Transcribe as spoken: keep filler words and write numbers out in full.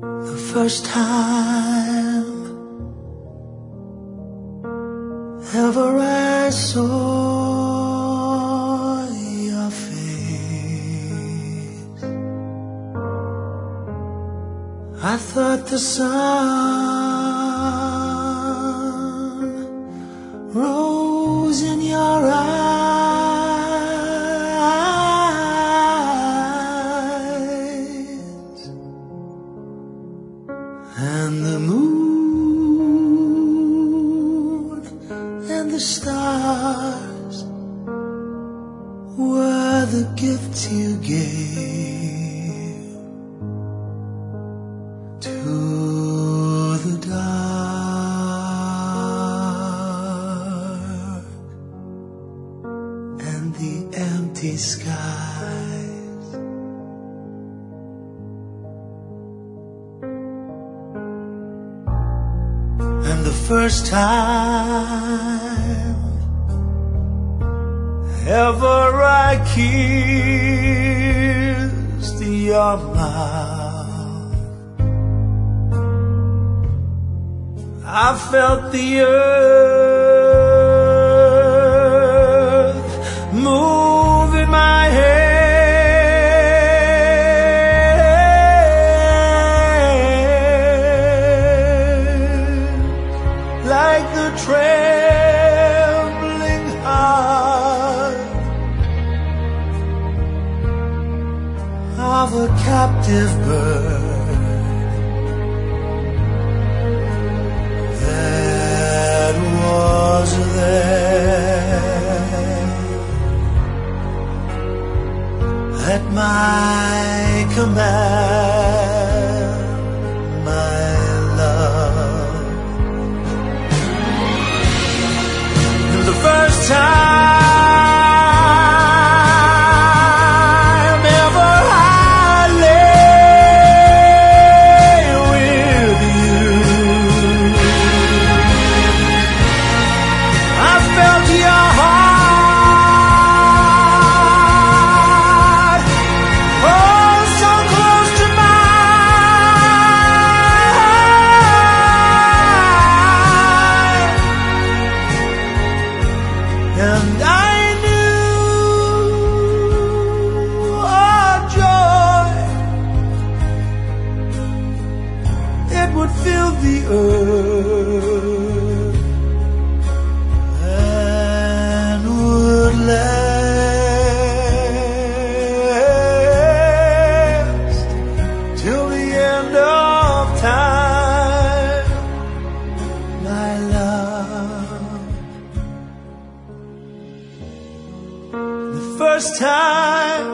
The first time ever I saw your face, I thought the sun rose in your eyes, and the moon and the stars were the gifts you gave to the dark and the empty skies. And the first time ever I kissed your mouth, I felt the earth move in my hand, like the trembling heart of a captive bird that was there at my command, my love. And the first time ever I lay with you, I felt your heart, oh, so close to mine, and I knew our joy, it would fill the earth and would last till the end of time, my love. The first time